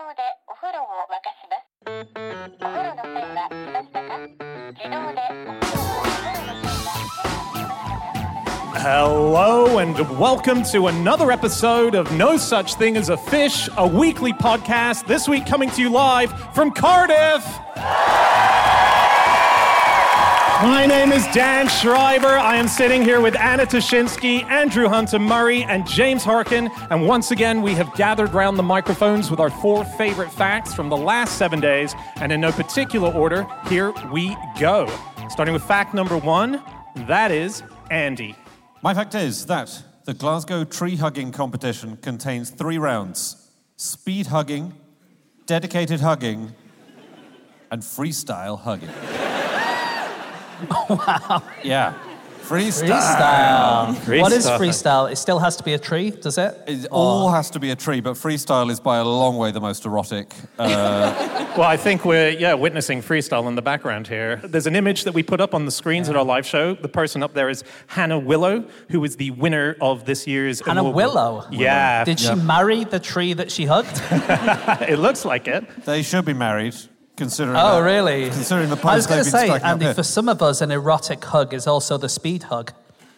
動でお風呂を沸かします。お風呂の線は来ましたか？自動でお風呂をお風呂の線は Hello and welcome to another episode of No Such Thing as a Fish, a weekly podcast, this week coming to you live from Cardiff. My name is Dan Schreiber. I am sitting here with Anna Toshinsky, Andrew Hunter-Murray, and James Harkin. And once again, we have gathered round the microphones with our 4 favorite facts from the last 7 days. And in no particular order, here we go. Starting with fact number 1, that is Andy. My fact is that the Glasgow tree hugging competition contains 3 rounds: speed hugging, dedicated hugging, and freestyle hugging. Wow. Yeah. Freestyle. What is freestyle? It still has to be a tree, does it? It all has to be a tree, but freestyle is by a long way the most erotic. Well, I think we're witnessing freestyle in the background here. There's an image that we put up on the screens at our live show. The person up there is Hannah Willow, who is the winner of this year's... Hannah Willow? Yeah. Did she marry the tree that she hugged? It looks like it. They should be married, considering Oh, that, really? Considering the I was pose going they've to been say, striking up Andy, here. for some of us, an erotic hug is also the speed hug.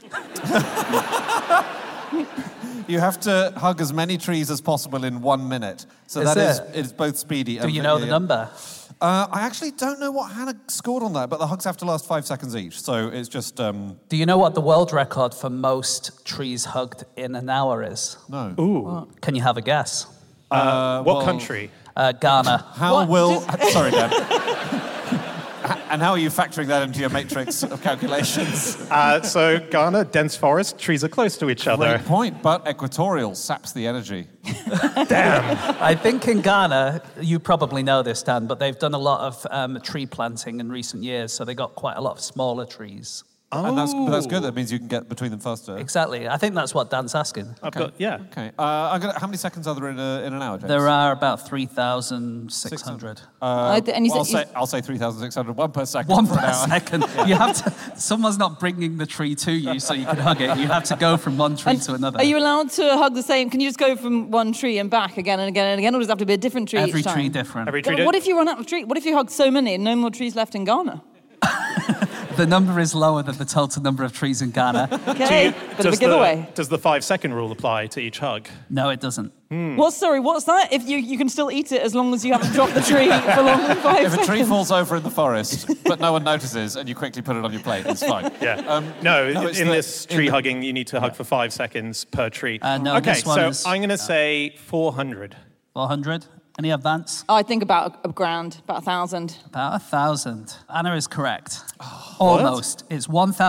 You have to hug as many trees as possible in 1 minute. So Is it's both speedy and... Do you know the number? I actually don't know what Hannah scored on that, but the hugs have to last 5 seconds each. So it's just... Do you know what the world record for most trees hugged in an hour is? No. Ooh. Can you have a guess? What country? Ghana. Sorry, Dan. And how are you factoring that into your matrix of calculations? So Ghana, dense forest, trees are close to each other. Great point, but equatorial saps the energy. Damn. I think in Ghana, you probably know this, Dan, but they've done a lot of tree planting in recent years, so they got quite a lot of smaller trees. And that's good. That means you can get between them faster. Exactly. I think that's what Dan's asking. Yeah. Okay. How many seconds are there in an hour, James? There are about 3,600. I'll say 3,600. 1 per second. One for an per hour. second. You have to. Someone's not bringing the tree to you so you can hug it. You have to go from one tree to another. Are you allowed to hug the same? Can you just go from one tree and back again and again and again, or does it have to be a different tree Every each time? tree different. What if you run out of trees? What if you hug so many and no more trees left in Ghana? The number is lower than the total number of trees in Ghana. Okay, bit of a giveaway. Does the 5-second rule apply to each hug? No, it doesn't. What's that? If you can still eat it as long as you haven't dropped the tree for longer than 5 seconds. If a tree falls over in the forest, but no one notices, and you quickly put it on your plate, it's fine. Yeah. This tree hugging, you need to hug for 5 seconds per tree. No, okay, this one so is, I'm going to say 400. 400? Any advance? I think about a grand, about 1,000. About 1,000. Anna is correct. Almost. It's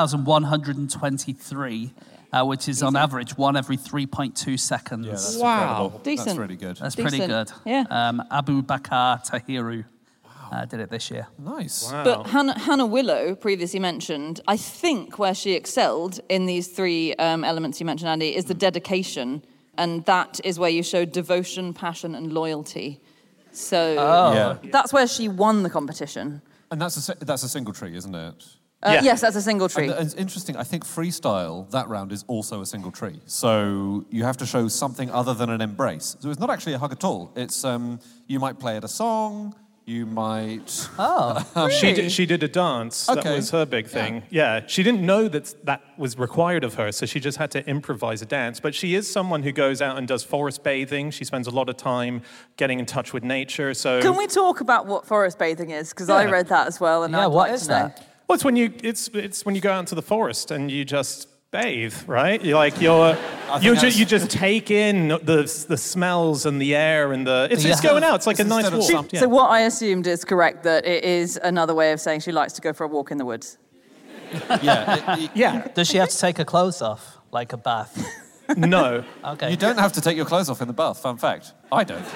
1,123, which is on average 1 every 3.2 seconds. Yeah, that's Wow. incredible. Decent. That's really good. That's pretty good. Yeah. Abu Bakar Tahiru did it this year. Nice. Wow. But Hannah Willow, previously mentioned, I think where she excelled in these 3 elements you mentioned, Andy, is the dedication. And that is where you show devotion, passion, and loyalty. So that's where she won the competition. And that's a single tree, isn't it? Yes, that's a single tree. And it's interesting. I think freestyle, that round, is also a single tree. So you have to show something other than an embrace. So it's not actually a hug at all. It's you might play at a song. You might... She did a dance. That was her big thing. Yeah. She didn't know that was required of her, so she just had to improvise a dance. But she is someone who goes out and does forest bathing. She spends a lot of time getting in touch with nature. So Can we talk about what forest bathing is? Because I read that as well. And I'd what like is to know. that? well, it's when you go out into the forest and you just bathe, right? You just take in the smells and the air and it's just going out. It's like a nice walk. So what I assumed is correct, that it is another way of saying she likes to go for a walk in the woods. Yeah. Does she have to take her clothes off, like a bath? No. Okay. You don't have to take your clothes off in the bath, fun fact. I don't.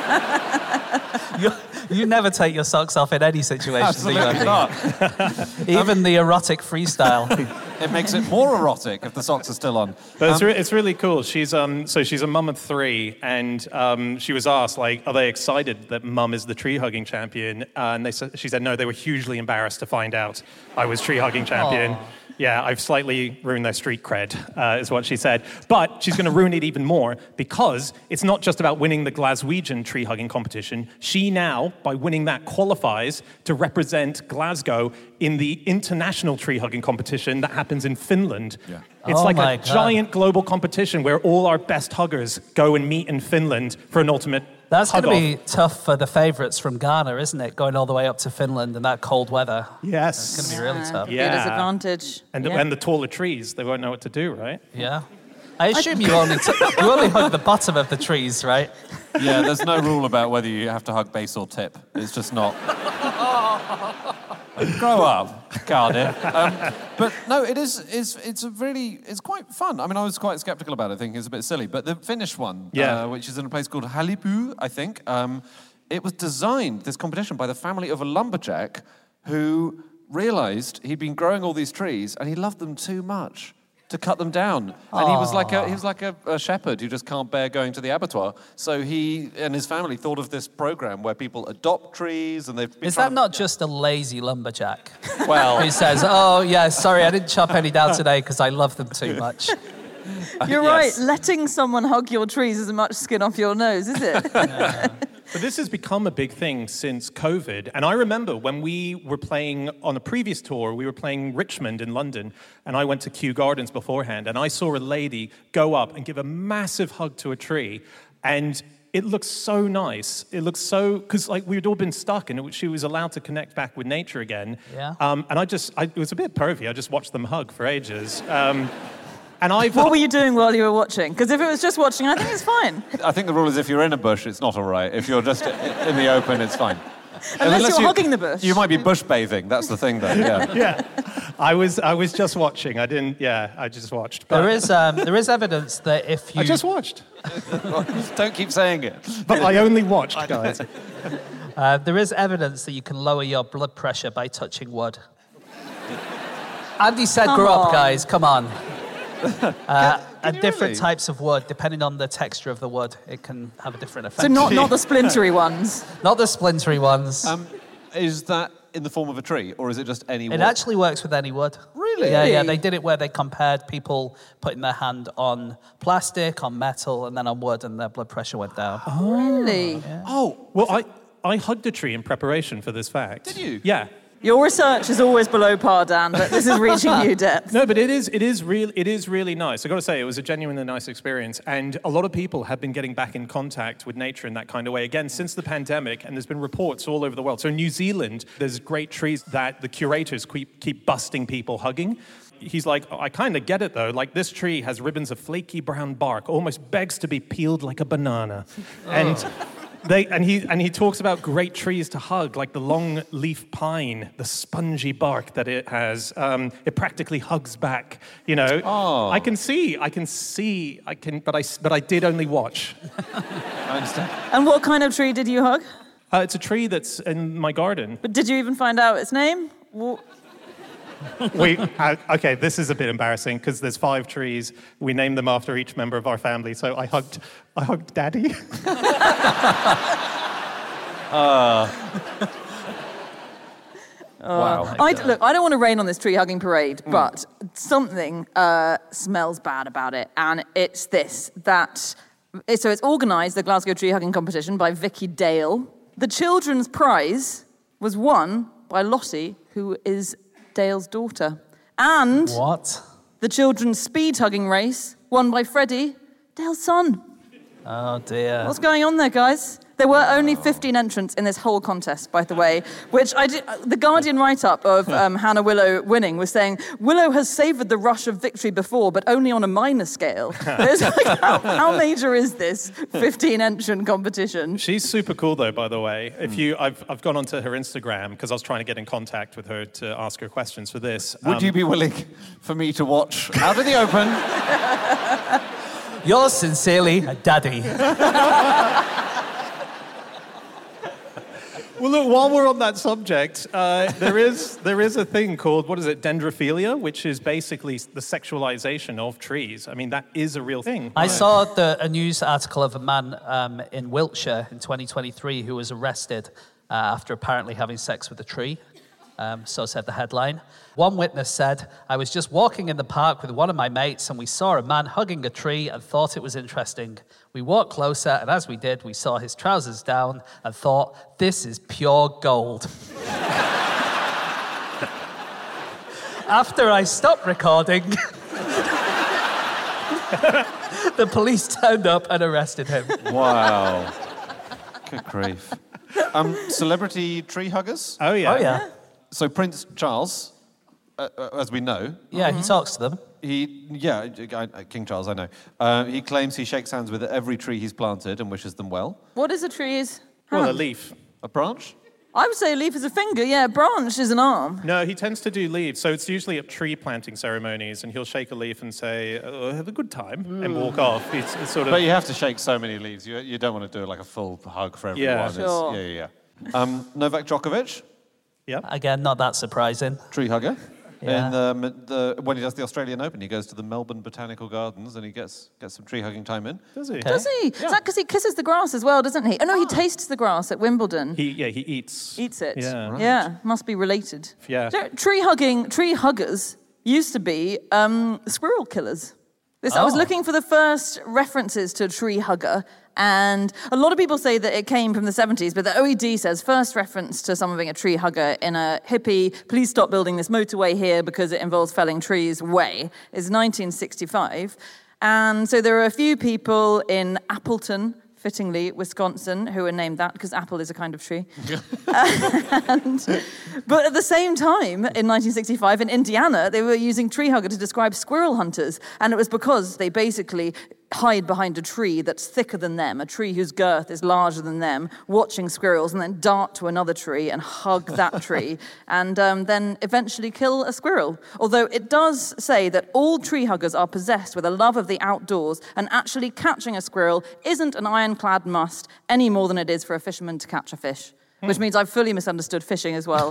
You never take your socks off in any situation. Absolutely not. Even the erotic freestyle. It makes it more erotic if the socks are still on. But it's really cool. She's she's a mum of 3, and she was asked, like, are they excited that mum is the tree hugging champion? And she said no, they were hugely embarrassed to find out I was tree hugging champion. Aww. Yeah, I've slightly ruined their street cred, is what she said. But she's going to ruin it even more because it's not just about winning the Glaswegian tree hugging competition. She now, by winning that, qualifies to represent Glasgow in the international tree hugging competition that happens in Finland. Yeah. It's like a giant global competition where all our best huggers go and meet in Finland for an ultimate That's going to hug-off. be tough for the favourites from Ghana, isn't it? Going all the way up to Finland in that cold weather. Yes. It's going to be really tough. Yeah. Disadvantage. And the taller trees, they won't know what to do, right? Yeah. I assume you only hug the bottom of the trees, right? Yeah, there's no rule about whether you have to hug base or tip. It's just not. Grow up, Cardiff. But no, it's quite fun. I mean, I was quite sceptical about it, thinking it's a bit silly. But the Finnish one, which is in a place called Halipu, I think, it was designed, this competition, by the family of a lumberjack who realised he'd been growing all these trees and he loved them too much to cut them down. And he was like a shepherd who just can't bear going to the abattoir. So he and his family thought of this program where people adopt trees and they've been Is that not just a lazy lumberjack? Well, who says, oh, yeah, sorry, I didn't chop any down today because I love them too much. You're right. Letting someone hug your trees isn't much skin off your nose, is it? Yeah. But this has become a big thing since COVID. And I remember when we were playing on a previous tour, we were playing Richmond in London, and I went to Kew Gardens beforehand, and I saw a lady go up and give a massive hug to a tree, and it looked so nice. It looked so, because like we'd all been stuck, and she was allowed to connect back with nature again. Yeah. And it was a bit pervy. I just watched them hug for ages. What were you doing while you were watching? Because if it was just watching, I think it's fine. I think the rule is if you're in a bush, it's not all right. If you're just in the open, it's fine. Unless you're hugging the bush. You might be bush bathing. That's the thing, though. Yeah. Yeah. I was just watching. I just watched. But There is evidence that if you... I just watched. Don't keep saying it. But I only watched, guys. There is evidence that you can lower your blood pressure by touching wood. Andy said, grow up, guys. Come on. And different types of wood, depending on the texture of the wood, it can have a different effect. So not the splintery ones? Not the splintery ones. Is that in the form of a tree, or is it just any wood? It actually works with any wood. Really? Yeah. They did it where they compared people putting their hand on plastic, on metal, and then on wood, and their blood pressure went down. Oh, really? Yeah. Oh, well, I hugged a tree in preparation for this fact. Did you? Yeah. Your research is always below par, Dan, but this is reaching new depths. No, but it is really nice. I've got to say, it was a genuinely nice experience. And a lot of people have been getting back in contact with nature in that kind of way, again, since the pandemic. And there's been reports all over the world. So in New Zealand, there's great trees that the curators keep busting people hugging. He's like, I kind of get it, though. Like, this tree has ribbons of flaky brown bark, almost begs to be peeled like a banana. And he talks about great trees to hug, like the long leaf pine, the spongy bark that it has. It practically hugs back, you know. Oh. But I did only watch. I understand. And what kind of tree did you hug? It's a tree that's in my garden. But did you even find out its name? Okay, this is a bit embarrassing because there's 5 trees. We named them after each member of our family. So I hugged Daddy. Wow. I don't want to rain on this tree hugging parade, but something smells bad about it, and it's this. So it's organised, the Glasgow Tree Hugging Competition, by Vicky Dale. The children's prize was won by Lottie, who is Dale's daughter. And what? The children's speed hugging race, won by Freddie, Dale's son. Oh, dear. What's going on there, guys? There were only 15 entrants in this whole contest, by the way, which the Guardian write-up of Hannah Willow winning was saying, Willow has savoured the rush of victory before, but only on a minor scale. It's like, how major is this 15-entrant competition? She's super cool, though, by the way. I've gone onto her Instagram, because I was trying to get in contact with her to ask her questions for this. Would you be willing for me to watch out of the open? Yours sincerely, Daddy. Well, look, while we're on that subject, there is a thing called, what is it, dendrophilia, which is basically the sexualization of trees. I mean, that is a real thing. I saw a news article of a man in Wiltshire in 2023 who was arrested after apparently having sex with a tree. So said the headline. One witness said, "I was just walking in the park with one of my mates and we saw a man hugging a tree and thought it was interesting. We walked closer and as we did, we saw his trousers down and thought, this is pure gold." After I stopped recording, the police turned up and arrested him. Wow. Good grief. Celebrity tree huggers? Oh, yeah. Oh, yeah. So Prince Charles, as we know... Yeah, he talks to them. King Charles, I know. He claims he shakes hands with every tree he's planted and wishes them well. What is a tree's Well, a hand? leaf. A branch? I would say a leaf is a finger. Yeah, a branch is an arm. No, he tends to do leaves. So it's usually at tree planting ceremonies, and he'll shake a leaf and say, oh, have a good time, and walk off. It's sort of... But you have to shake so many leaves. You don't want to do like a full hug for everyone. Yeah. Sure. Yeah. Novak Djokovic, Yeah. Again, not that surprising. tree hugger. Yeah. And when he does the Australian Open, he goes to the Melbourne Botanical Gardens and he gets some tree hugging time in. Does he? Okay. Does he? Is that because he kisses the grass as well, doesn't he? Oh, no, he tastes the grass at Wimbledon. He eats. Eats it. Yeah. Right. Yeah, must be related. Yeah. So, tree huggers used to be squirrel killers. I was looking for the first references to a tree hugger, and a lot of people say that it came from the 70s, but the OED says first reference to someone being a tree hugger in a hippie, please stop building this motorway here because it involves felling trees way, is 1965. And so there are a few people in Appleton, fittingly, Wisconsin, who are named that because apple is a kind of tree. But at the same time, in 1965, in Indiana, they were using tree hugger to describe squirrel hunters. And it was because they basically hide behind a tree that's thicker than them, a tree whose girth is larger than them, watching squirrels, and then dart to another tree and hug that tree, and then eventually kill a squirrel. Although it does say that all tree huggers are possessed with a love of the outdoors, and actually catching a squirrel isn't an ironclad must any more than it is for a fisherman to catch a fish. Which means I've fully misunderstood fishing as well.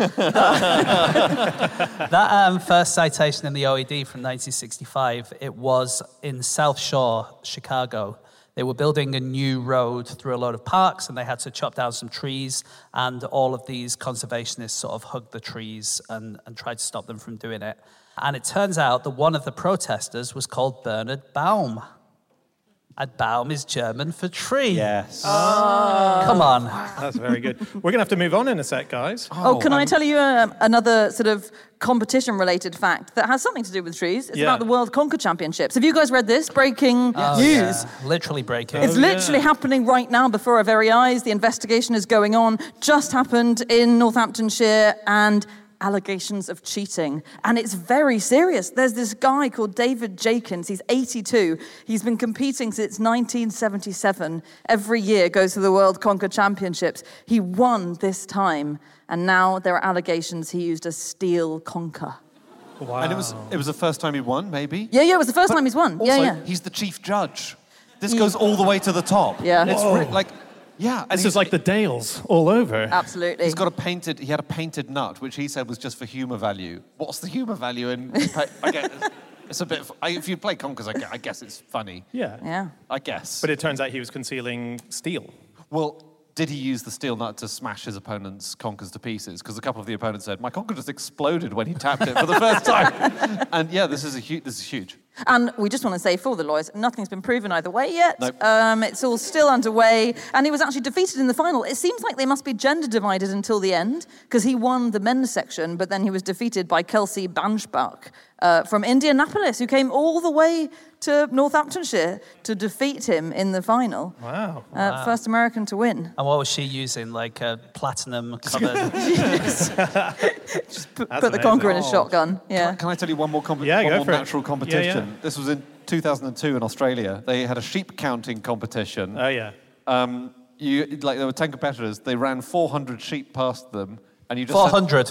That first citation in the OED from 1965, it was in South Shore, Chicago. They were building a new road through a lot of parks, and they had to chop down some trees, and all of these conservationists sort of hugged the trees and tried to stop them from doing it. And it turns out that one of the protesters was called Bernard Baum. And Baum is German for tree. Yes. Come on. That's very good. We're going to have to move on in a sec, guys. Can I tell you another sort of competition-related fact that has something to do with trees? It's about the World Conker Championships. Have you guys read this? Breaking news. Yeah. Literally breaking. It's literally happening right now before our very eyes. The investigation is going on. Just happened in Northamptonshire, and allegations of cheating. And it's very serious. There's this guy called David Jenkins. He's 82. He's been competing since 1977. Every year goes to the World Conker Championships. He won this time. And now there are allegations he used a steel conker. Wow. And it was the first time he won, maybe? Yeah, it was the first time he's won. Also, he's the chief judge. This goes all the way to the top. Yeah. It's and this is like the Dales all over. Absolutely. He had a painted nut, which he said was just for humour value. What's the humour value in... I guess it's a bit... if you play conkers, I guess it's funny. Yeah. I guess. But it turns out he was concealing steel. Well, did he use the steel nut to smash his opponent's conkers to pieces? Because a couple of the opponents said, my conker just exploded when he tapped it for the first time. And yeah, this is huge. And we just want to say for the lawyers, nothing's been proven either way yet. Nope. It's all still underway. And he was actually defeated in the final. It seems like they must be gender divided until the end, because he won the men's section, but then he was defeated by Kelsey Banchbach from Indianapolis, who came all the way to Northamptonshire to defeat him in the final. Wow. First American to win. And what was she using? Like a platinum covered... Just put the conker in a shotgun. Yeah. Can I tell you one more natural competition? Yeah. This was in 2002 in Australia. They had a sheep counting competition. Oh, yeah. There were 10 competitors. They ran 400 sheep past them, and you just 400.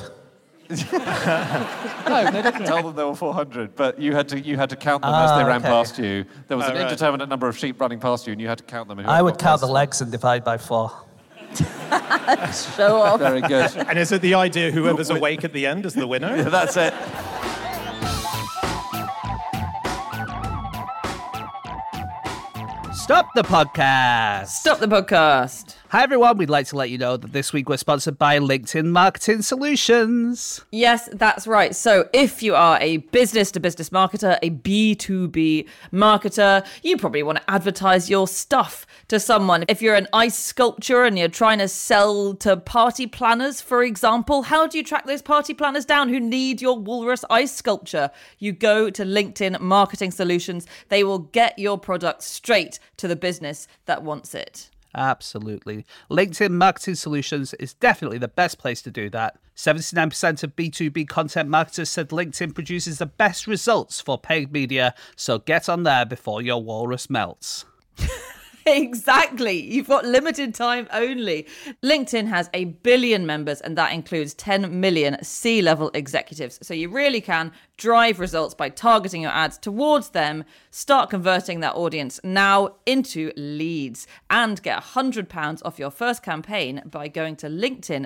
No, they didn't tell them there were 400, but you had to count them as they ran past you. There was an indeterminate number of sheep running past you, and you had to count them. I would count the legs and divide by 4. Show off. Very good. And is it the idea whoever's awake at the end is the winner? Yeah, that's it. Stop the podcast. Stop the podcast. Hi, everyone. We'd like to let you know that this week we're sponsored by LinkedIn Marketing Solutions. Yes, that's right. So if you are a business-to-business marketer, a B2B marketer, you probably want to advertise your stuff to someone. If you're an ice sculptor and you're trying to sell to party planners, for example, how do you track those party planners down who need your walrus ice sculpture? You go to LinkedIn Marketing Solutions. They will get your product straight to the business that wants it. Absolutely. LinkedIn Marketing Solutions is definitely the best place to do that. 79% of B2B content marketers said LinkedIn produces the best results for paid media, so get on there before your walrus melts. Exactly. You've got limited time only. LinkedIn has 1 billion members, and that includes 10 million C-level executives. So you really can drive results by targeting your ads towards them, start converting that audience now into leads, and get £100 off your first campaign by going to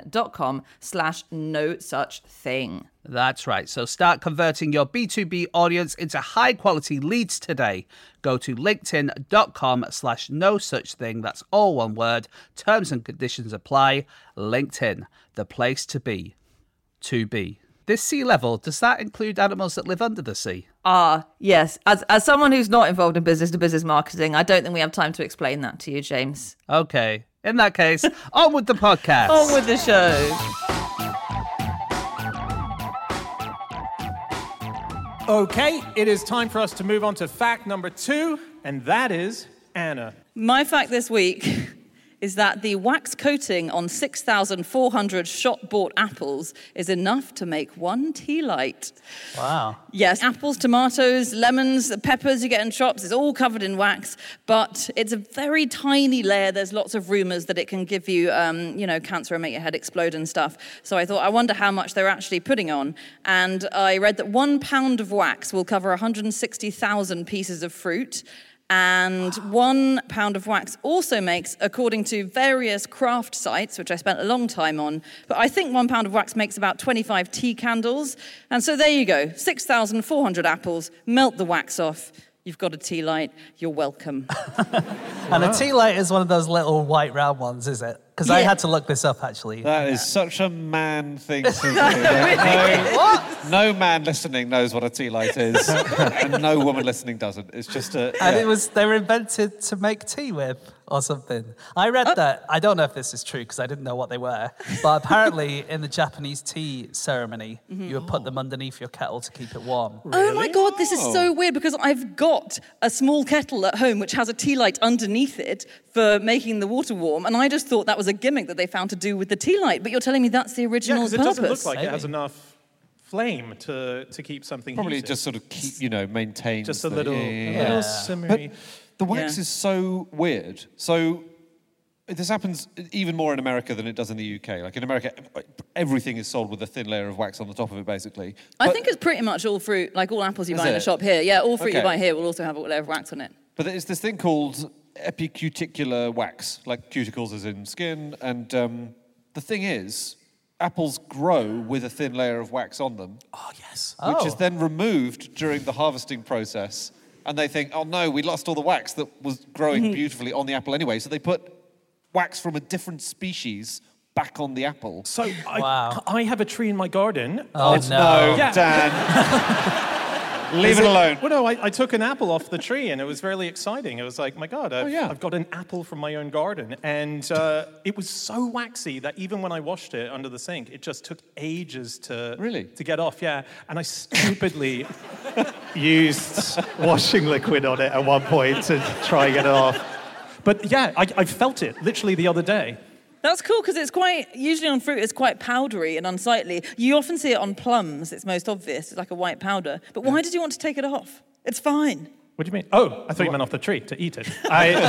linkedin.com/no-such-thing. That's right. So start converting your B2B audience into high quality leads today. Go to linkedin.com/no-such-thing. That's all one word. Terms and conditions apply. LinkedIn, the place to be. To be. This sea level, does that include animals that live under the sea? Yes. As someone who's not involved in business-to-business marketing, I don't think we have time to explain that to you, James. Okay. In that case, on with the podcast. On with the show. Okay, it is time for us to move on to fact number 2, and that is Anna. My fact this week is that the wax coating on 6,400 shop-bought apples is enough to make one tea light. Wow. Yes, apples, tomatoes, lemons, the peppers you get in shops, it's all covered in wax, but it's a very tiny layer. There's lots of rumours that it can give you, cancer and make your head explode and stuff. So I thought, I wonder how much they're actually putting on. And I read that 1 pound of wax will cover 160,000 pieces of fruit. And 1 pound of wax also makes, according to various craft sites, which I spent a long time on, but I think 1 pound of wax makes about 25 tea candles. And so there you go, 6,400 apples, melt the wax off. You've got a tea light, you're welcome. And a tea light is one of those little white round ones, is it? Because I had to look this up, actually. That is such a man thing to do. What? No man listening knows what a tea light is, and no woman listening doesn't. It's just a... And they were invented to make tea with, or something. I read that, I don't know if this is true, because I didn't know what they were, but apparently in the Japanese tea ceremony, you would put them underneath your kettle to keep it warm. Oh my God, this is so weird, because I've got a small kettle at home which has a tea light underneath it for making the water warm, and I just thought that was a gimmick that they found to do with the tea light, but you're telling me that's the original purpose. Yeah, because it doesn't look like it has enough flame to keep something Probably heated. just sort of keep, maintain. Just a little simmery. But the wax is so weird. So this happens even more in America than it does in the UK. Like in America, everything is sold with a thin layer of wax on the top of it, basically. I think it's pretty much all fruit, like all apples you buy in a shop here. Yeah, all fruit you buy here will also have a layer of wax on it. But there's this thing called epicuticular wax, like cuticles as in skin. And the thing is, apples grow with a thin layer of wax on them. Oh, yes. Which is then removed during the harvesting process. And they think, oh no, we lost all the wax that was growing beautifully on the apple anyway. So they put wax from a different species back on the apple. So I have a tree in my garden. Oh, no. No, Dan. Leave it alone. Well, no, I took an apple off the tree, and it was really exciting. It was like, my God, I've got an apple from my own garden. And it was so waxy that even when I washed it under the sink, it just took ages to get off. Yeah, and I stupidly used washing liquid on it at one point to try and get it off. But yeah, I felt it literally the other day. That's cool, because it's usually on fruit, it's quite powdery and unsightly. You often see it on plums, it's most obvious, it's like a white powder. But why did you want to take it off? It's fine. What do you mean? Oh, I thought you meant off the tree, to eat it.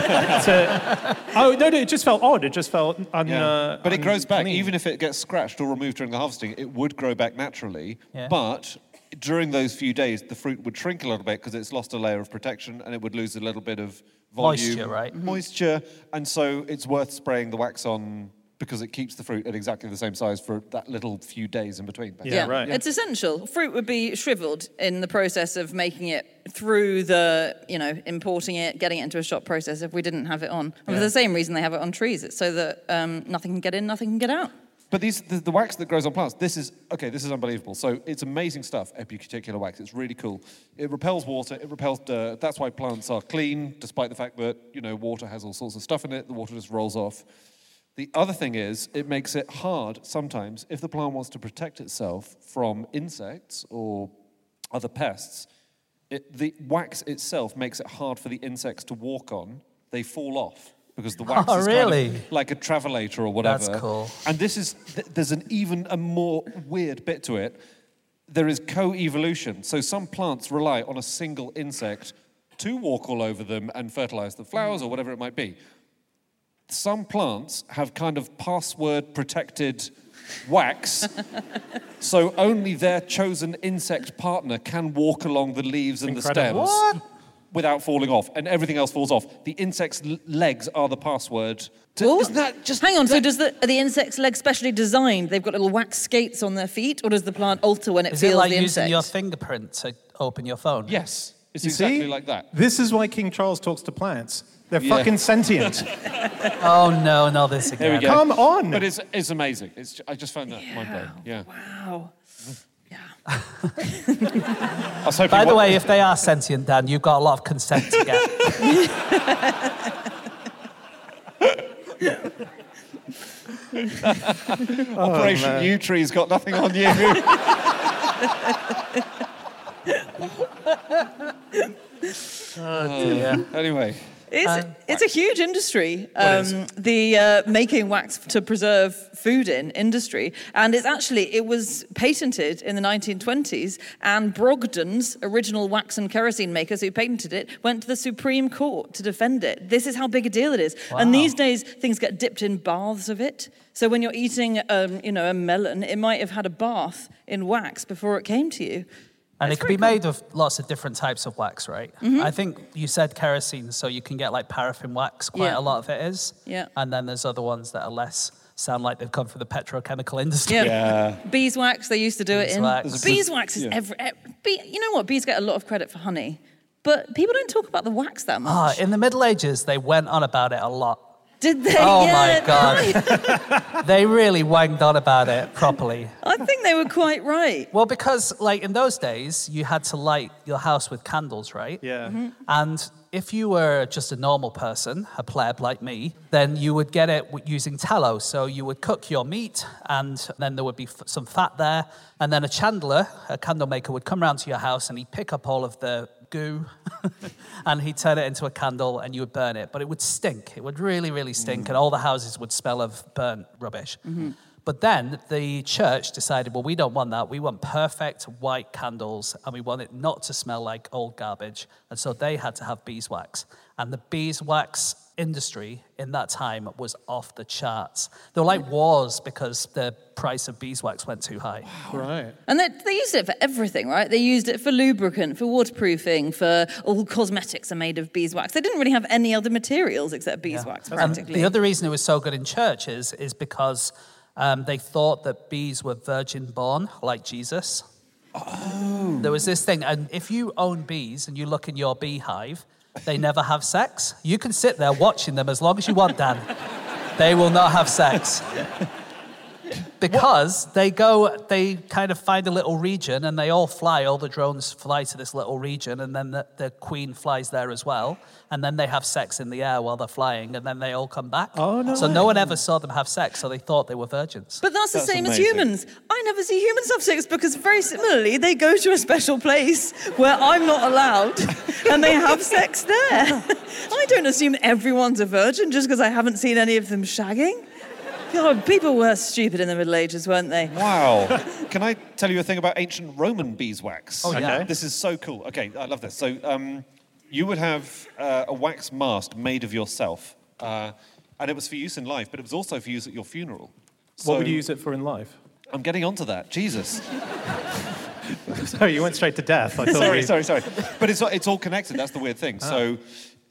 No, it just felt odd. It just felt But it grows back. Even if it gets scratched or removed during the harvesting, it would grow back naturally. Yeah. But during those few days, the fruit would shrink a little bit because it's lost a layer of protection, and it would lose a little bit of volume. Moisture, right? Moisture, and so it's worth spraying the wax on because it keeps the fruit at exactly the same size for that little few days in between. Basically. Yeah, right. It's essential. Fruit would be shriveled in the process of making it through the, importing it, getting it into a shop process if we didn't have it on. And for the same reason they have it on trees. It's so that nothing can get in, nothing can get out. But the wax that grows on plants, this is unbelievable. So it's amazing stuff, epicuticular wax. It's really cool. It repels water, it repels dirt. That's why plants are clean, despite the fact that, water has all sorts of stuff in it. The water just rolls off. The other thing is, it makes it hard sometimes, if the plant wants to protect itself from insects or other pests, the wax itself makes it hard for the insects to walk on. They fall off. Because the wax is really? kind of like a travelator or whatever. That's cool. And there's an even a more weird bit to it. There is co-evolution. So some plants rely on a single insect to walk all over them and fertilize the flowers or whatever it might be. Some plants have kind of password-protected wax, so only their chosen insect partner can walk along the leaves and the stems. What? Without falling off, and everything else falls off. The insect's legs are the password. Isn't that just... Hang on, so are the insect's legs specially designed? They've got little wax skates on their feet, or does the plant alter when it feels the insect? Is it like using your fingerprint to open your phone? Yes, it's exactly like that. This is why King Charles talks to plants. They're fucking sentient. Oh, no, this again. There we go. Come on. But it's amazing. I just found that mind-blowing. Yeah. Wow. By the way, if they are sentient, Dan, you've got a lot of consent to get. Operation Yew Tree's got nothing on you. Oh, dear. Anyway. It's a huge industry, the making wax to preserve food in industry. And it was patented in the 1920s, and Brogden's original wax and kerosene makers who patented it went to the Supreme Court to defend it. This is how big a deal it is. Wow. And these days, things get dipped in baths of it. So when you're eating, a melon, it might have had a bath in wax before it came to you. And it can be made of lots of different types of wax, right? Mm-hmm. I think you said kerosene, so you can get like paraffin wax, quite a lot of it is. Yeah. And then there's other ones that are less, sound like they've come from the petrochemical industry. Yeah. Beeswax, they used to do it in. Beeswax is you know what? Bees get a lot of credit for honey. But people don't talk about the wax that much. In the Middle Ages, they went on about it a lot. Did they? Oh, my God. They really wanged on about it properly. I think they were quite right. Well, because, in those days, you had to light your house with candles, right? Yeah. Mm-hmm. And if you were just a normal person, a pleb like me, then you would get it using tallow. So you would cook your meat, and then there would be some fat there. And then a chandler, a candle maker, would come round to your house, and he'd pick up all of the goo and he'd turn it into a candle and you would burn it. But it would stink. It would really, really stink, and all the houses would smell of burnt rubbish. Mm-hmm. But then the church decided, well, we don't want that. We want perfect white candles, and we want it not to smell like old garbage. And so they had to have beeswax. And the beeswax industry in that time was off the charts. There were like wars because the price of beeswax went too high. Right. And they used it for everything, right? They used it for lubricant, for waterproofing, for all cosmetics are made of beeswax. They didn't really have any other materials except beeswax, practically. And the other reason it was so good in churches is because they thought that bees were virgin-born, like Jesus. Oh. There was this thing, and if you own bees and you look in your beehive, they never have sex. You can sit there watching them as long as you want, Dan. They will not have sex. Because they kind of find a little region, and they all the drones fly to this little region, and then the queen flies there as well, and then they have sex in the air while they're flying, and then they all come back. Oh, no. So no one ever saw them have sex, so they thought they were virgins. But that's the same as humans. I never see humans have sex because very similarly, they go to a special place where I'm not allowed, and they have sex there. I don't assume everyone's a virgin just because I haven't seen any of them shagging. God, people were stupid in the Middle Ages, weren't they? Wow. Can I tell you a thing about ancient Roman beeswax? Oh, yeah. Okay. This is so cool. Okay, I love this. So you would have a wax mask made of yourself, and it was for use in life, but it was also for use at your funeral. So, what would you use it for in life? I'm getting onto that. Jesus. Sorry, you went straight to death. I thought sorry. But it's all connected. That's the weird thing. So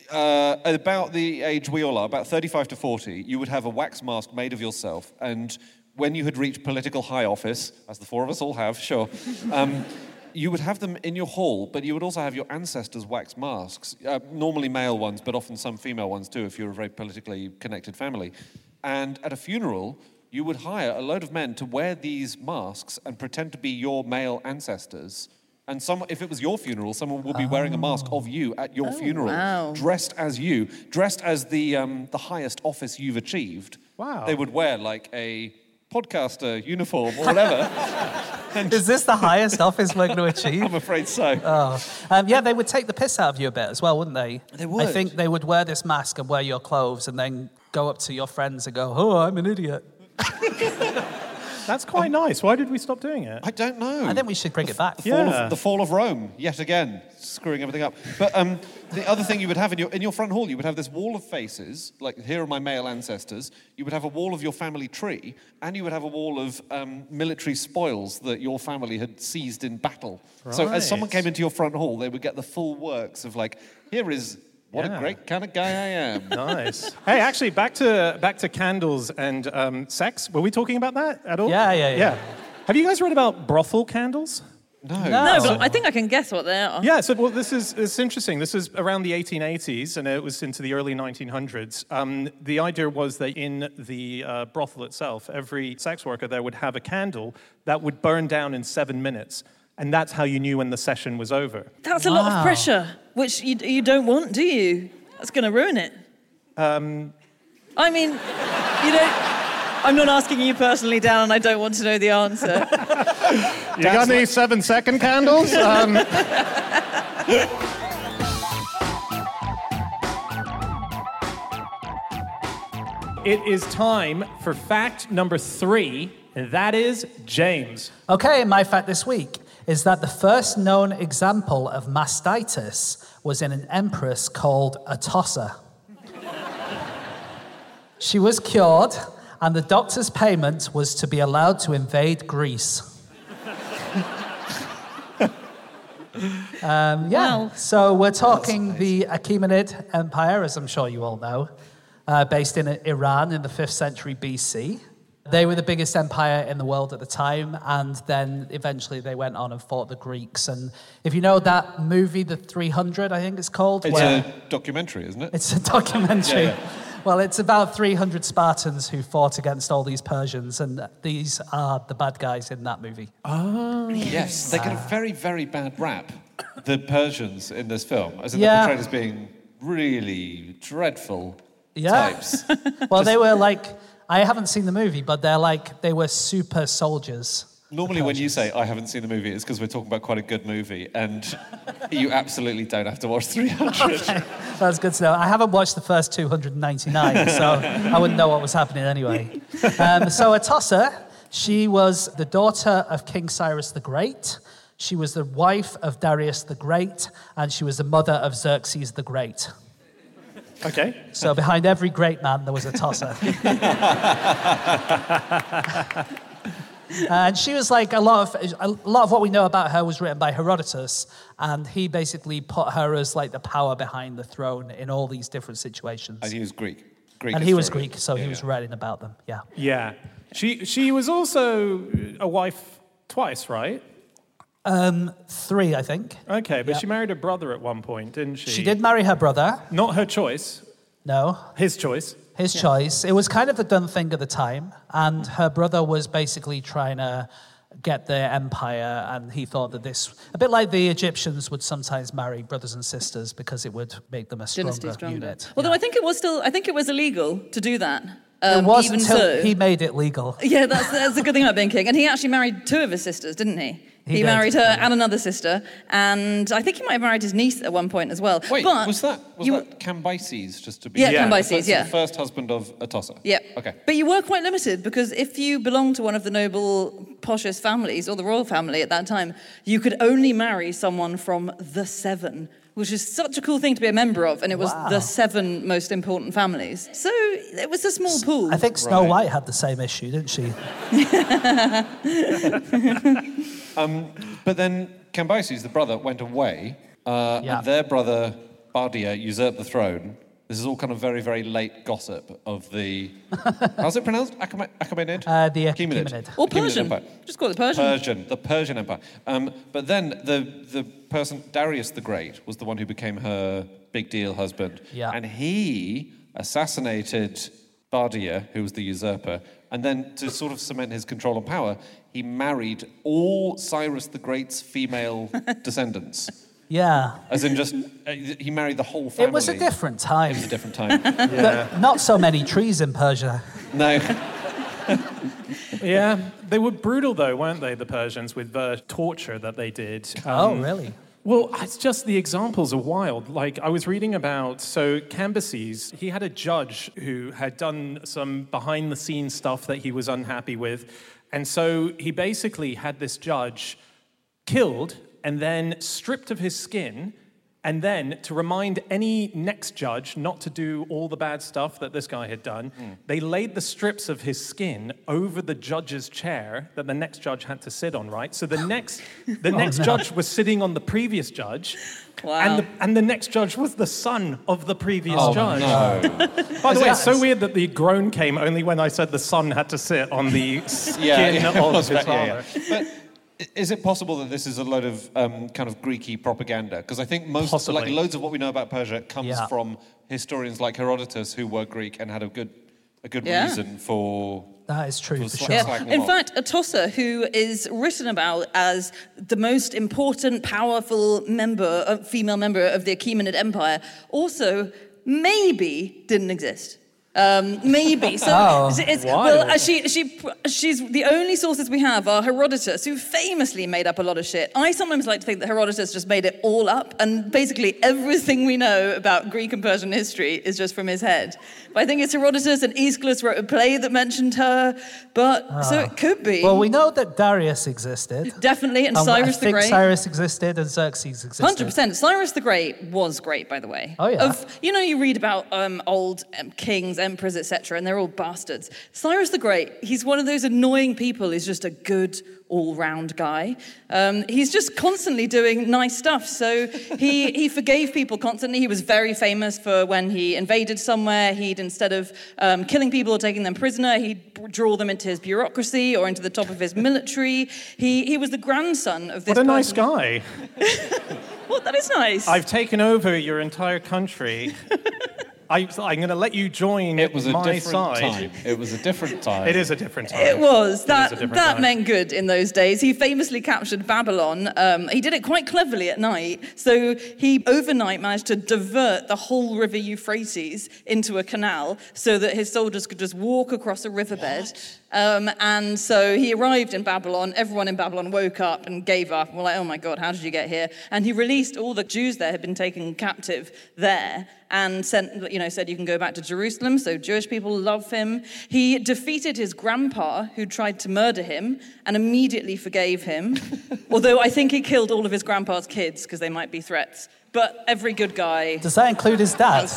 about the age we all are, about 35 to 40, you would have a wax mask made of yourself, and when you had reached political high office, as the four of us all have, sure, you would have them in your hall, but you would also have your ancestors' wax masks, normally male ones, but often some female ones too, if you're a very politically connected family. And at a funeral, you would hire a load of men to wear these masks and pretend to be your male ancestors. And if it was your funeral, someone would be wearing a mask of you at your funeral, dressed as you, dressed as the highest office you've achieved. Wow. They would wear like a podcaster uniform or whatever. Is this the highest office we're going to achieve? I'm afraid so. Yeah, they would take the piss out of you a bit as well, wouldn't they? They would. I think they would wear this mask and wear your clothes and then go up to your friends and go, "Oh, I'm an idiot." That's quite nice. Why did we stop doing it? I don't know. I think we should bring it back. The fall of Rome, yet again, screwing everything up. But the other thing you would have in your front hall, you would have this wall of faces, like here are my male ancestors. You would have a wall of your family tree, and you would have a wall of military spoils that your family had seized in battle. Right. So as someone came into your front hall, they would get the full works of like, here is... What a great kind of guy I am. Nice. Hey, actually, back to candles and sex. Were we talking about that at all? Yeah. Have you guys read about brothel candles? No, but I think I can guess what they are. Yeah, so well, it's interesting. This is around the 1880s, and it was into the early 1900s. The idea was that in the brothel itself, every sex worker there would have a candle that would burn down in 7 minutes. And that's how you knew when the session was over. That's a lot of pressure, which you don't want, do you? That's going to ruin it. I mean, you don't... I'm not asking you personally, Dan, and I don't want to know the answer. You got any 7-second candles? It is time for fact number 3, and that is James. Okay, my fact this week is that the first known example of mastitis was in an empress called Atossa. She was cured, and the doctor's payment was to be allowed to invade Greece. Wow. So we're talking the Achaemenid Empire, as I'm sure you all know, based in Iran in the 5th century BC. They were the biggest empire in the world at the time, and then eventually they went on and fought the Greeks. And if you know that movie, The 300, I think it's called. It's a documentary, isn't it? It's a documentary. Yeah. Well, it's about 300 Spartans who fought against all these Persians, and these are the bad guys in that movie. Oh. Yes, they get a very, very bad rap, the Persians in this film, as in they're portrayed as being really dreadful types. Well, they were like... I haven't seen the movie, but they were super soldiers. Normally when you say, I haven't seen the movie, it's because we're talking about quite a good movie, and you absolutely don't have to watch 300. Okay. That's good to know. I haven't watched the first 299, so I wouldn't know what was happening anyway. So Atossa, she was the daughter of King Cyrus the Great. She was the wife of Darius the Great, and she was the mother of Xerxes the Great. Okay. So behind every great man, there was Atossa. And she was like a lot of what we know about her was written by Herodotus, and he basically put her as like the power behind the throne in all these different situations. And he was Greek. And he was Greek, so he was writing about them. Yeah. Yeah. She was also a wife twice, right? 3, I think. Okay, but she married her brother at one point, didn't she? She did marry her brother. Not her choice. No. His choice. His choice. It was kind of the done thing at the time, and her brother was basically trying to get their empire, and he thought that this, a bit like the Egyptians would sometimes marry brothers and sisters because it would make them a stronger unit. Although I think it was illegal to do that. It was even until so. he made it legal. Yeah, that's the good thing about being king. And he actually married 2 of his sisters, didn't he? He did. married her and another sister, and I think he might have married his niece at one point as well. Wait, but was that Cambyses, just to be... Yeah, Cambyses, the first husband of Atossa? Yeah. Okay. But you were quite limited, because if you belonged to one of the noble, poshest families, or the royal family at that time, you could only marry someone from the 7, which is such a cool thing to be a member of, and it was the 7 most important families. So it was a small pool. I think Snow White had the same issue, didn't she? But then Cambyses, the brother, went away, and their brother Bardia usurped the throne, this is all kind of very, very late gossip of the... How's it pronounced? Achaemenid? The Achaemenid. Or Persian. Just call it Persian. The Persian Empire. But then the person, Darius the Great, was the one who became her big deal husband. Yeah. And he assassinated Bardia, who was the usurper, and then to sort of cement his control and power, he married all Cyrus the Great's female descendants. Yeah. As in just, he married the whole family. It was a different time. It was a different time. But not so many trees in Persia. No. Yeah, they were brutal though, weren't they, the Persians, with the torture that they did. Really? Well, it's just the examples are wild. Like, I was reading about, so Cambyses, he had a judge who had done some behind-the-scenes stuff that he was unhappy with. And so he basically had this judge killed and then stripped of his skin, and then to remind any next judge not to do all the bad stuff that this guy had done, they laid the strips of his skin over the judge's chair that the next judge had to sit on, right? So the next judge was sitting on the previous judge, Wow. and the next judge was the son of the previous judge. No. By the way, it's so weird that the groan came only when I said the son had to sit on the skin of his father. But is it possible that this is a load of kind of Greeky propaganda? Because I think loads of what we know about Persia comes from historians like Herodotus, who were Greek and had a good reason for... That is true, for sure. In fact, Atossa, who is written about as the most important, powerful female member of the Achaemenid Empire, also maybe didn't exist. Maybe. So she's the only sources we have are Herodotus, who famously made up a lot of shit. I sometimes like to think that Herodotus just made it all up, and basically everything we know about Greek and Persian history is just from his head. But I think it's Herodotus, and Aeschylus wrote a play that mentioned her, so it could be. Well, we know that Darius existed. Definitely, and Cyrus the Great. Cyrus existed and Xerxes existed. 100%. Cyrus the Great was great, by the way. Oh, yeah. You read about old kings, emperors, etc., and they're all bastards. Cyrus the Great, he's one of those annoying people who's just a good all-round guy. He's just constantly doing nice stuff. So he forgave people constantly. He was very famous for when he invaded somewhere, he'd, instead of killing people or taking them prisoner, he'd draw them into his bureaucracy or into the top of his military. He was the grandson of this What a nice guy. Well, that is nice. I've taken over your entire country. I'm going to let you join my side. It was a different time. It was a different time. It is a different time. It was. That time. meant good in those days. He famously captured Babylon. He did it quite cleverly at night. So he overnight managed to divert the whole river Euphrates into a canal so that his soldiers could just walk across a riverbed. And so he arrived in Babylon. Everyone in Babylon woke up and gave up. We're like, oh my God, how did you get here? And he released all the Jews that had been taken captive there and said you can go back to Jerusalem. So Jewish people love him. He defeated his grandpa, who tried to murder him, and immediately forgave him. Although I think he killed all of his grandpa's kids because they might be threats. But every good guy... Does that include his dad?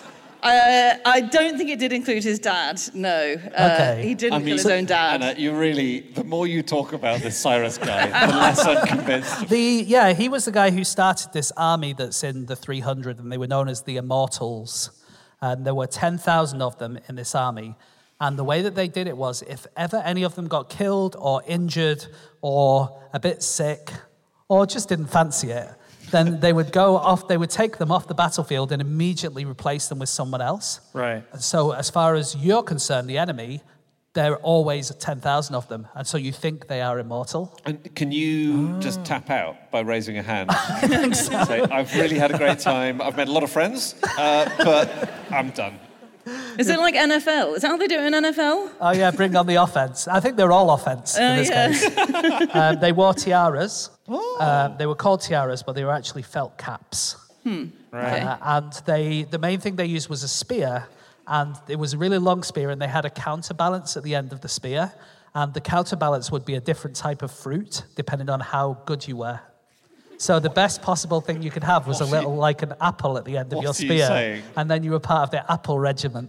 I don't think it did include his dad, no. Okay. He didn't kill his own dad. Anna, the more you talk about this Cyrus guy, the less I'm convinced. He was the guy who started this army that's in the 300, and they were known as the Immortals. And there were 10,000 of them in this army. And the way that they did it was, if ever any of them got killed or injured or a bit sick or just didn't fancy it, then they would go off, they would take them off the battlefield and immediately replace them with someone else. Right. And so as far as you're concerned, the enemy, there are always 10,000 of them. And so you think they are immortal. And can you just tap out by raising a hand? I think so. Say, I've really had a great time. I've made a lot of friends, but I'm done. Is it like NFL? Is that how they do it in NFL? Oh, yeah, bring on the offense. I think they're all offense in this case. They wore tiaras. They were called tiaras, but they were actually felt caps. Right. And the main thing they used was a spear, and it was a really long spear, and they had a counterbalance at the end of the spear, and the counterbalance would be a different type of fruit, depending on how good you were. So the best possible thing you could have was like an apple at the end of your spear, and then you were part of the apple regiment.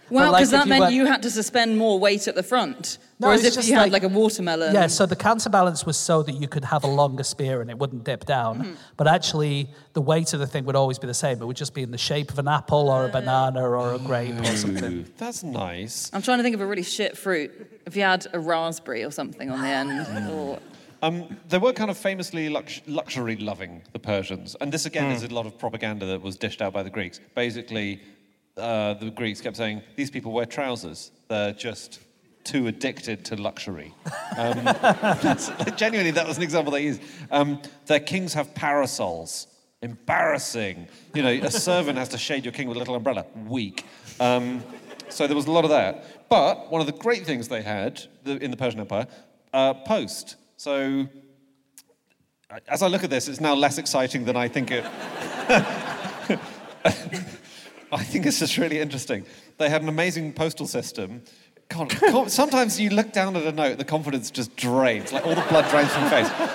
Wow, But, because that meant went- you had to suspend more weight at the front. No, Whereas it's if just you had like a watermelon. Yeah, so the counterbalance was so that you could have a longer spear and it wouldn't dip down. But actually, the weight of the thing would always be the same. It would just be in the shape of an apple or a banana or a grape or something. That's nice. I'm trying to think of a really shit fruit. If you had a raspberry or something on the end. Or... They were kind of famously luxury-loving, the Persians. And this, again, is a lot of propaganda that was dished out by the Greeks. Basically, the Greeks kept saying, these people wear trousers. They're just too addicted to luxury. Genuinely, that was an example they used. Their kings have parasols. Embarrassing. You know, a servant has to shade your king with a little umbrella. Weak. So there was a lot of that. But one of the great things they had in the Persian Empire, post. So, as I look at this, it's now less exciting than I think it... I think it's just really interesting. They had an amazing postal system. God, sometimes you look down at a note, the confidence just drains, like all the blood drains from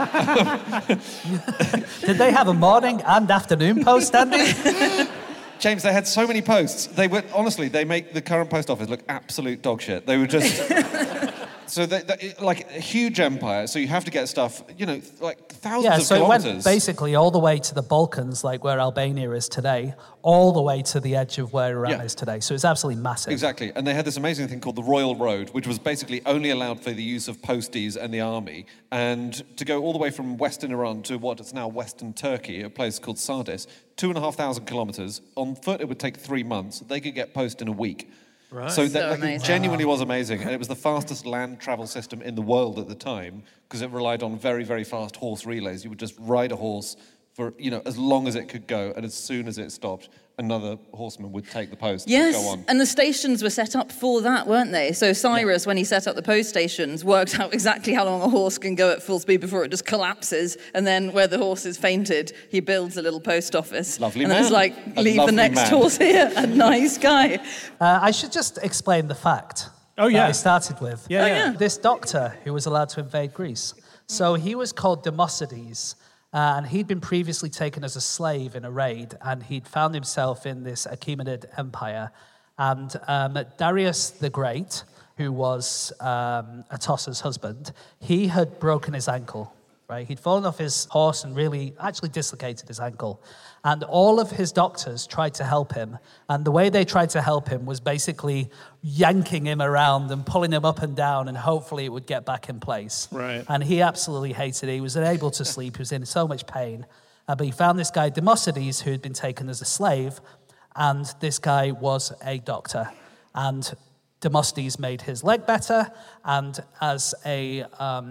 your face. Did they have a morning and afternoon post, Andy? James, they had so many posts. They were, honestly, they make the current post office look absolute dog shit. They were just... So, like, a huge empire, so you have to get stuff, you know, like thousands of so kilometers. it went basically all the way to the Balkans, like where Albania is today, all the way to the edge of where Iran is today. So it's absolutely massive. Exactly. And they had this amazing thing called the Royal Road, which was basically only allowed for the use of posties and the army. And to go all the way from western Iran to what is now western Turkey, a place called Sardis, 2,500 kilometers. On foot, it would take 3 months. They could get post in a week. Right. So that amazing. it genuinely was amazing. And it was the fastest land travel system in the world at the time because it relied on very, very fast horse relays. You would just ride a horse for, you know, as long as it could go. And as soon as it stopped, another horseman would take the post and go on. And the stations were set up for that, weren't they? So Cyrus, when he set up the post stations, worked out exactly how long a horse can go at full speed before it just collapses. And then where the horse is fainted, he builds a little post office. Lovely and man. And it's like, A leave the lovely next man. horse here. A nice guy. I should just explain the fact that I started with. Yeah. This doctor who was allowed to invade Greece. So he was called Democedes, and he'd been previously taken as a slave in a raid, and he'd found himself in this Achaemenid empire. And Darius the Great, who was Atossa's husband, he had broken his ankle. Right? He'd fallen off his horse and really actually dislocated his ankle. And all of his doctors tried to help him. And the way they tried to help him was basically yanking him around and pulling him up and down, and hopefully it would get back in place. Right. And he absolutely hated it. He was unable to sleep. He was in so much pain. But he found this guy, Democedes, who had been taken as a slave. And this guy was a doctor. And Democedes made his leg better, and as a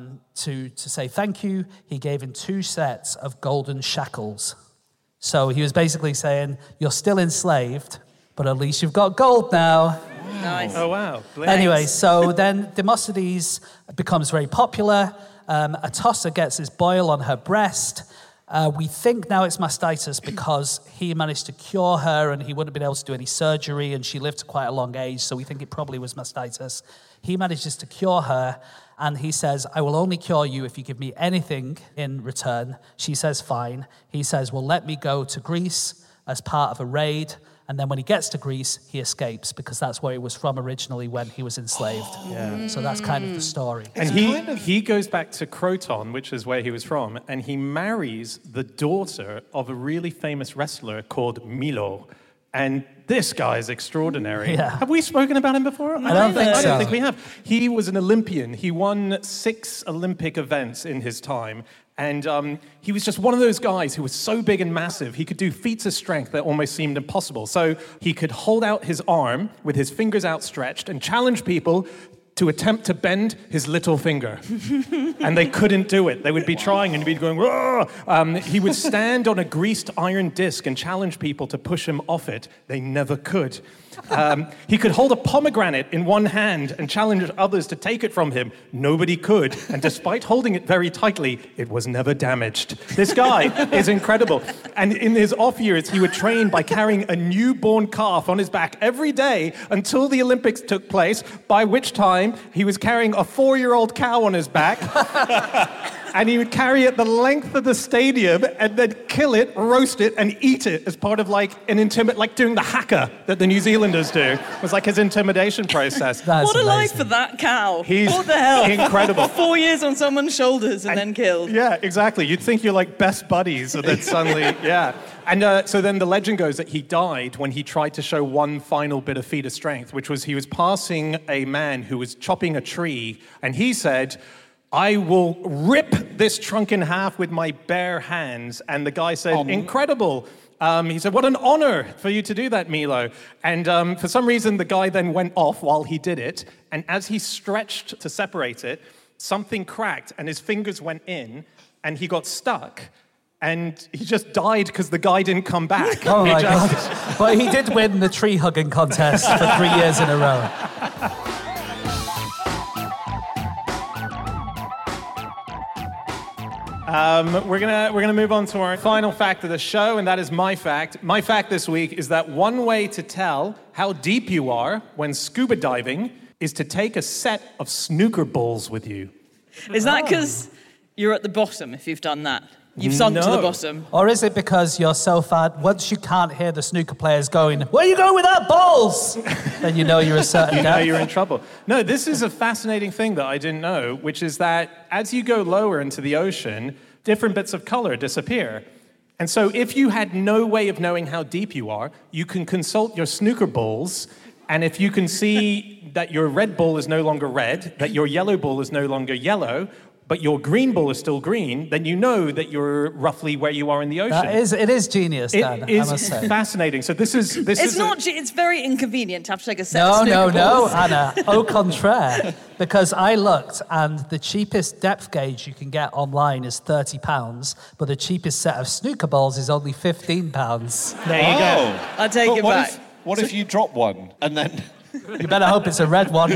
to say thank you, he gave him 2 sets of golden shackles. So he was basically saying, "You're still enslaved, but at least you've got gold now." Nice. Oh, wow. Anyway, so then Democedes becomes very popular. Atossa gets this boil on her breast. We think now it's mastitis because he managed to cure her and he wouldn't have been able to do any surgery, and she lived to quite a long age, so we think it probably was mastitis. He manages to cure her, and he says, "I will only cure you if you give me anything in return." She says, "Fine." He says, "Well, let me go to Greece as part of a raid." And then when he gets to Greece, he escapes because that's where he was from originally when he was enslaved. So that's kind of the story. And he goes back to Croton, which is where he was from, and he marries the daughter of a really famous wrestler called Milo. And this guy is extraordinary. Yeah. Have we spoken about him before? I don't think I so. don't think we have. He was an Olympian. He won 6 Olympic events in his time. And he was just one of those guys who was so big and massive, he could do feats of strength that almost seemed impossible. So he could hold out his arm with his fingers outstretched and challenge people to attempt to bend his little finger. And they couldn't do it. They would be trying and he'd be going, "Whoa!" He would stand on a greased iron disc and challenge people to push him off it. They never could. He could hold a pomegranate in one hand and challenge others to take it from him. Nobody could. And despite holding it very tightly, it was never damaged. This guy is incredible. And in his off years, he would train by carrying a newborn calf on his back every day until the Olympics took place, by which time he was carrying a 4-year-old cow on his back. And he would carry it the length of the stadium and then kill it, roast it, and eat it as part of like like doing the haka that the New Zealanders do. It was like his intimidation process. What a life for that cow. What the hell? Incredible. 4 years on someone's shoulders and then killed. Yeah, exactly. You'd think you're like best buddies, and then suddenly, yeah. And so then the legend goes that he died when he tried to show one final bit of feat of strength, which was he was passing a man who was chopping a tree, and he said, "I will rip this trunk in half with my bare hands." And the guy said, "Incredible." He said, "What an honor for you to do that, Milo." And for some reason, the guy then went off while he did it, and as he stretched to separate it, something cracked, and his fingers went in, and he got stuck. And he just died because the guy didn't come back. Oh my God. But he did win the tree hugging contest for 3 years in a row. We're gonna move on to our final fact of the show, and that is my fact. My fact this week is that one way to tell how deep you are when scuba diving is to take a set of snooker balls with you. Is that because you're at the bottom if you've done that? You've sunk to the bottom. Or is it because you're so fat, once you can't hear the snooker players going, "Where are you going with that, balls?" then you know you're a certain You know depth. you're in trouble. No, this is a fascinating thing that I didn't know, which is that as you go lower into the ocean, different bits of color disappear. And so if you had no way of knowing how deep you are, you can consult your snooker balls, and if you can see that your red ball is no longer red, that your yellow ball is no longer yellow, but your green ball is still green, then you know that you're roughly where you are in the ocean. It is genius, Dan, It is I must say. fascinating. So this is... It's very inconvenient to have to take a set of No, snooker balls. Anna. Au contraire. Because I looked, and the cheapest depth gauge you can get online is £30, but the cheapest set of snooker balls is only £15. There you go. I take it back. What if you drop one and then... You better hope it's a red one.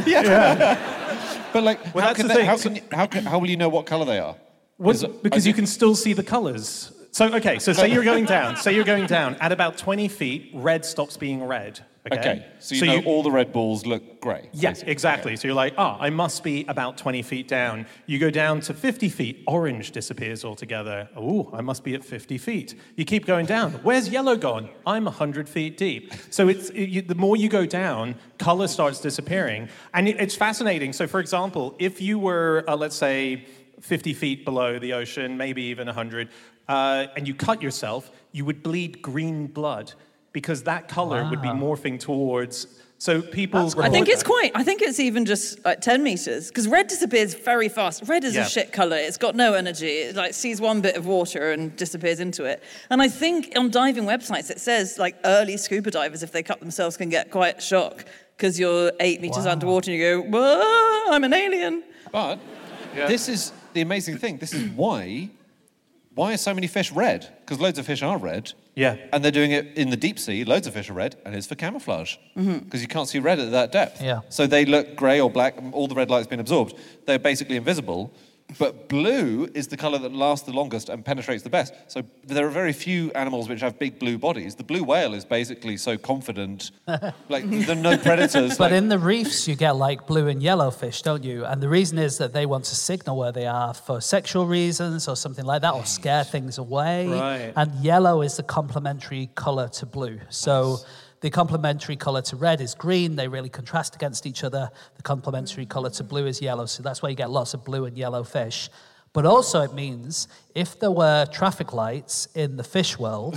But like, Well, how, that's can the they, thing. how will you know what colour they are? Because you can still see the colors. So say you're going down. Say you're going down. At about 20 feet, red stops being red. Okay, so you know all the red balls look grey. Yes, exactly. So you're like, I must be about 20 feet down. You go down to 50 feet, orange disappears altogether. Oh, I must be at 50 feet. You keep going down. Where's yellow gone? I'm 100 feet deep. So the more you go down, color starts disappearing. And it's fascinating. So for example, if you were, let's say, 50 feet below the ocean, maybe even 100, and you cut yourself, you would bleed green blood, because that color would be morphing towards. So people. I think it's even just like 10 meters, because red disappears very fast. Red is a shit color. It's got no energy. It like sees one bit of water and disappears into it. And I think on diving websites it says like early scuba divers, if they cut themselves, can get quite shock because you're 8 meters underwater and you go, "Whoa, I'm an alien." But this is the amazing thing. This is why are so many fish red? Because loads of fish are red. Yeah. And they're doing it in the deep sea. Loads of fish are red, and it's for camouflage. Because you can't see red at that depth. Yeah. So they look grey or black, all the red light's been absorbed. They're basically invisible. But blue is the colour that lasts the longest and penetrates the best. So there are very few animals which have big blue bodies. The blue whale is basically so confident, like there are no predators. But in the reefs, you get like blue and yellow fish, don't you? And the reason is that they want to signal where they are for sexual reasons or something like that, or scare things away. Right. And yellow is the complementary colour to blue. So the complementary colour to red is green. They really contrast against each other. The complementary colour to blue is yellow. So that's why you get lots of blue and yellow fish. But also it means if there were traffic lights in the fish world,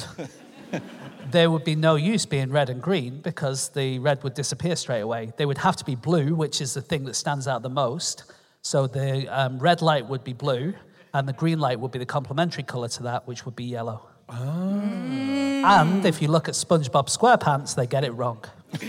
there would be no use being red and green because the red would disappear straight away. They would have to be blue, which is the thing that stands out the most. So the red light would be blue, and the green light would be the complementary colour to that, which would be yellow. Oh. And if you look at SpongeBob SquarePants, they get it wrong.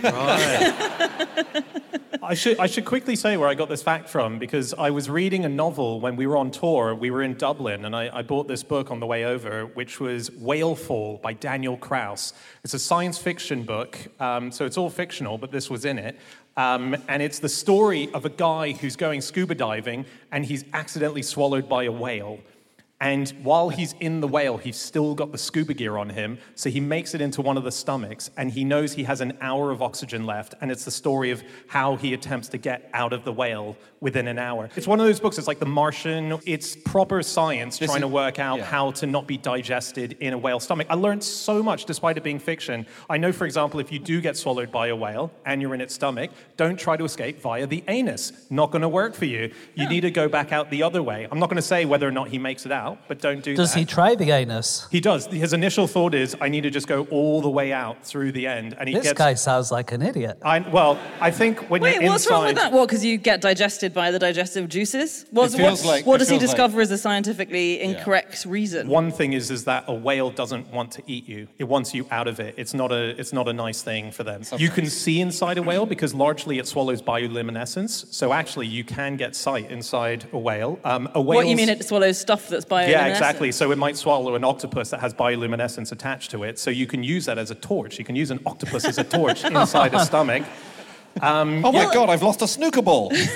Right. I should quickly say where I got this fact from, because I was reading a novel when we were on tour. We were in Dublin, and I bought this book on the way over, which was Whalefall by Daniel Kraus. It's a science fiction book, so it's all fictional, but this was in it. And it's the story of a guy who's going scuba diving, and he's accidentally swallowed by a whale. And while he's in the whale, he's still got the scuba gear on him. So he makes it into one of the stomachs, and he knows he has an hour of oxygen left. And it's the story of how he attempts to get out of the whale within an hour. It's one of those books, it's like The Martian. It's proper science trying to work out how to not be digested in a whale stomach. I learned so much despite it being fiction. I know, for example, if you do get swallowed by a whale and you're in its stomach, don't try to escape via the anus. Not going to work for you. You need to go back out the other way. I'm not going to say whether or not he makes it out, but don't do that. Does he try the anus? He does. His initial thought is, I need to just go all the way out through the end. And This guy sounds like an idiot. I think when you're inside... Wait, what's wrong with that? What, because you get digested by the digestive juices? What does he discover as a scientifically incorrect reason? One thing is that a whale doesn't want to eat you. It wants you out of it. It's not a nice thing for them. You can see inside a whale because largely it swallows bioluminescence. So actually you can get sight inside a whale. What, you mean it swallows stuff that's bioluminescent? Yeah, exactly. So it might swallow an octopus that has bioluminescence attached to it. So you can use that as a torch. You can use an octopus as a torch inside a stomach. Oh my God, I've lost a snooker ball. Did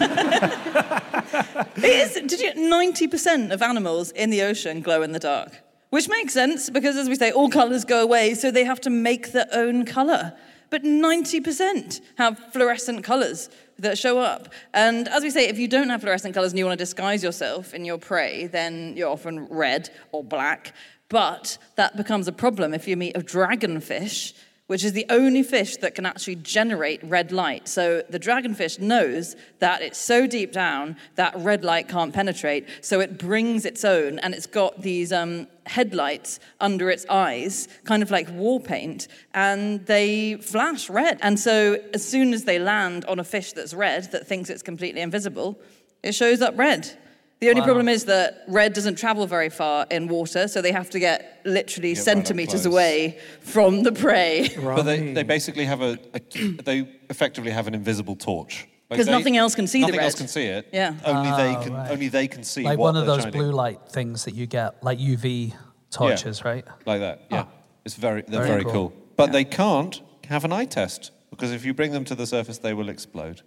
you 90% of animals in the ocean glow in the dark? Which makes sense because, as we say, all colours go away, so they have to make their own colour. But 90% have fluorescent colours that show up. And as we say, if you don't have fluorescent colours and you want to disguise yourself in your prey, then you're often red or black. But that becomes a problem if you meet a dragonfish, which is the only fish that can actually generate red light. So the dragonfish knows that it's so deep down that red light can't penetrate, so it brings its own, and it's got these headlights under its eyes, kind of like war paint, and they flash red. And so as soon as they land on a fish that's red, that thinks it's completely invisible, it shows up red. The only problem is that red doesn't travel very far in water, so they have to get literally centimeters away from the prey. Right. But they basically have they effectively have an invisible torch. Because nothing else can see the red. Nothing else can see it. Yeah. Only they can see like what one of those shining. blue light things that you get, like UV torches, right? Like that. Yeah. They're very cool. But they can't have an eye test because if you bring them to the surface, they will explode.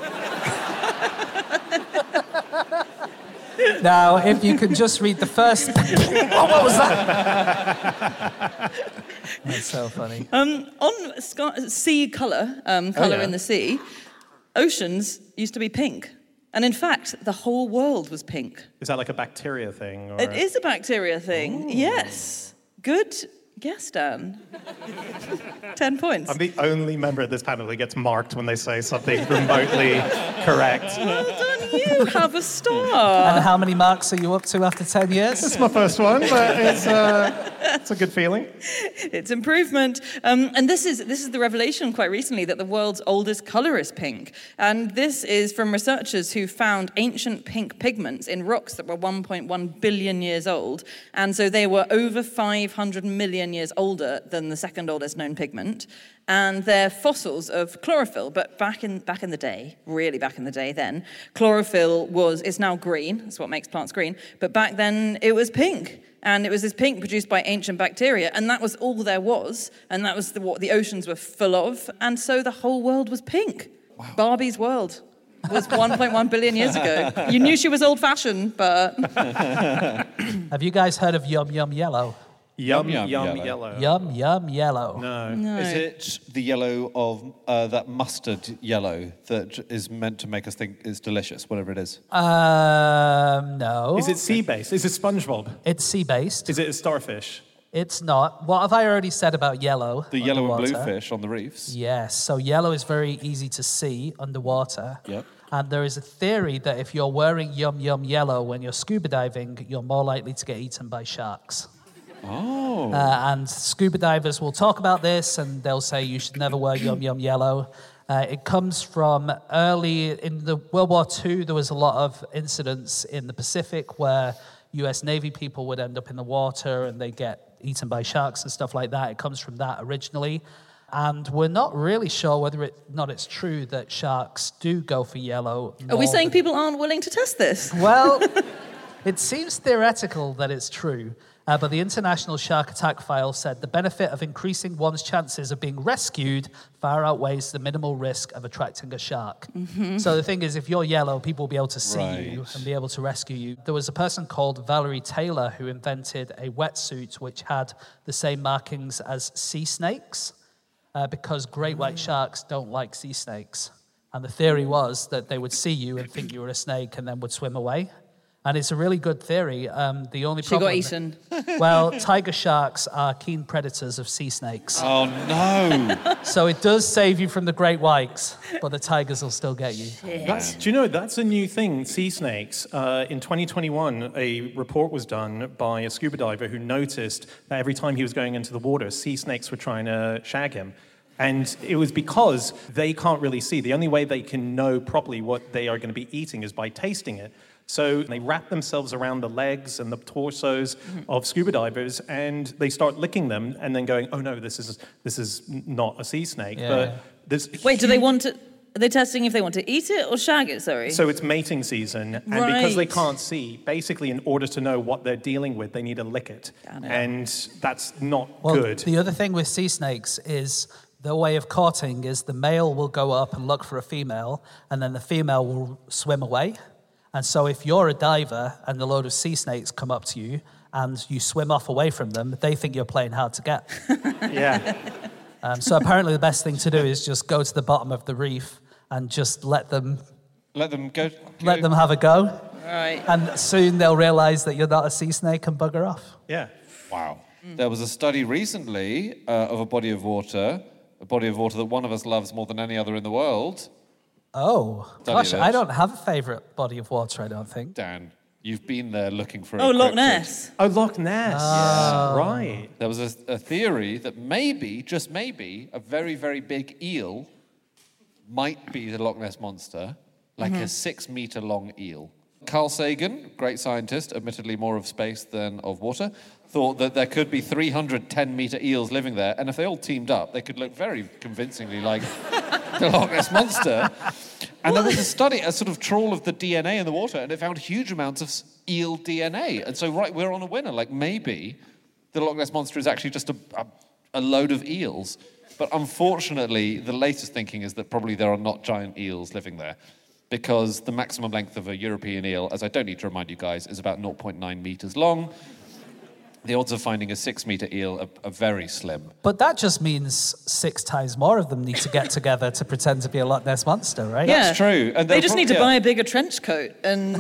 Now, if you could just read the first... what was that? That's so funny. On sea colour, in the sea, oceans used to be pink. And in fact, the whole world was pink. Is that like a bacteria thing? Or... It is a bacteria thing, yes. Good guess, Dan. 10 points. I'm the only member of this panel who gets marked when they say something remotely correct. Well done, you have a star. And how many marks are you up to after 10 years? It's my first one, but it's a good feeling. It's improvement. And this is the revelation quite recently that the world's oldest colour is pink. And this is from researchers who found ancient pink pigments in rocks that were 1.1 billion years old. And so they were over 500 million years older than the second oldest known pigment. And they're fossils of chlorophyll. But back in the day, really back in the day then, chlorophyll it's now green. That's what makes plants green. But back then, it was pink. And it was this pink produced by ancient bacteria. And that was all there was. And that was what the oceans were full of. And so the whole world was pink. Wow. Barbie's world was 1.1 billion years ago. You knew she was old-fashioned, but... Have you guys heard of Yum Yum Yellow? Yum yellow. Yum Yum Yellow. No. Is it the yellow of that mustard yellow that is meant to make us think it's delicious, whatever it is? No. Is it sea-based? Is it SpongeBob? It's sea-based. Is it a starfish? It's not. What have I already said about yellow? The yellow and blue underwater? fish on the reefs. Yes. So yellow is very easy to see underwater. Yep. And there is a theory that if you're wearing Yum Yum Yellow when you're scuba diving, you're more likely to get eaten by sharks. Oh. And scuba divers will talk about this, and they'll say you should never wear Yum Yum Yellow. It comes from early in the World War II. There was a lot of incidents in the Pacific where U.S. Navy people would end up in the water and they get eaten by sharks and stuff like that. It comes from that originally. And we're not really sure whether it's true that sharks do go for yellow. Are we saying people aren't willing to test this? Well, it seems theoretical that it's true. But the International Shark Attack File said the benefit of increasing one's chances of being rescued far outweighs the minimal risk of attracting a shark. Mm-hmm. So the thing is, if you're yellow, people will be able to see you and be able to rescue you. There was a person called Valerie Taylor who invented a wetsuit which had the same markings as sea snakes because great white sharks don't like sea snakes. And the theory was that they would see you and think you were a snake and then would swim away. And it's a really good theory. The only problem... She got eaten. Well, tiger sharks are keen predators of sea snakes. Oh, no. So it does save you from the great whites, but the tigers will still get you. Do you know, that's a new thing, sea snakes. In 2021, a report was done by a scuba diver who noticed that every time he was going into the water, sea snakes were trying to shag him. And it was because they can't really see. The only way they can know properly what they are going to be eating is by tasting it. So they wrap themselves around the legs and the torsos of scuba divers, and they start licking them, and then going, "Oh no, this is not a sea snake." Yeah. But Wait, do they want to? Are they testing if they want to eat it or shag it? Sorry. So it's mating season, and because they can't see, basically, in order to know what they're dealing with, they need to lick it, and that's not good. The other thing with sea snakes is the way of courting is the male will go up and look for a female, and then the female will swim away. And so if you're a diver and a load of sea snakes come up to you and you swim off away from them, they think you're playing hard to get. Yeah. So apparently the best thing to do is just go to the bottom of the reef and just let them go. Let them have a go. Right. And soon they'll realize that you're not a sea snake and bugger off. Yeah. Wow. There was a study recently of a body of water that one of us loves more than any other in the world. Oh, gosh, I don't have a favourite body of water, I don't think. Dan, you've been there looking for Loch Ness. Oh, Loch Ness. Yeah, right. There was a theory that maybe, just maybe, a very, very big eel might be the Loch Ness Monster, like a 6-metre long eel. Carl Sagan, great scientist, admittedly more of space than of water, thought that there could be 310-metre eels living there, and if they all teamed up, they could look very convincingly like the Loch Ness Monster. And there was a study, a sort of trawl of the DNA in the water, and it found huge amounts of eel DNA. And so, we're on a winner. Like, maybe the Loch Ness Monster is actually just a load of eels. But unfortunately, the latest thinking is that probably there are not giant eels living there, because the maximum length of a European eel, as I don't need to remind you guys, is about 0.9 metres long. The odds of finding a 6-metre eel are very slim. But that just means 6 times more of them need to get together to pretend to be a Loch Ness Monster, right? Yeah. That's true. And they just need to buy a bigger trench coat and...